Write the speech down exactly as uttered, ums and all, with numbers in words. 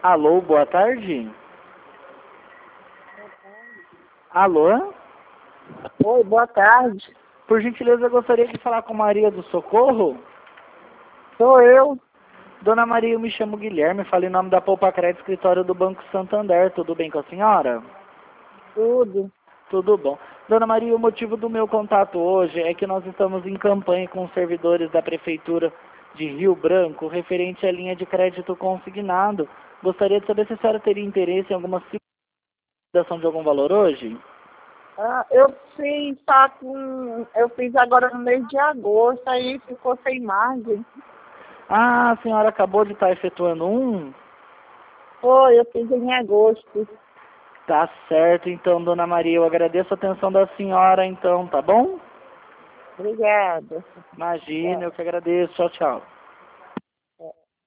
Alô, boa tarde. Alô? Oi, boa tarde. Por gentileza, eu gostaria de falar com Maria do Socorro. Sou eu. Dona Maria, eu me chamo Guilherme, falo em nome da Poupa Crédito, escritório do Banco Santander. Tudo bem com a senhora? Tudo. Tudo bom. Dona Maria, o motivo do meu contato hoje é que nós estamos em campanha com os servidores da Prefeitura de Rio Branco, referente à linha de crédito consignado. Gostaria de saber se a senhora teria interesse em alguma situação de algum valor hoje? Ah, eu fiz, tá com. Eu fiz agora no mês de agosto, aí ficou sem margem. Ah, a senhora acabou de estar efetuando um? Foi, eu fiz em agosto. Tá certo, então, Dona Maria, eu agradeço a atenção da senhora, então, tá bom? Obrigada. Imagina, eu que agradeço. Tchau, tchau.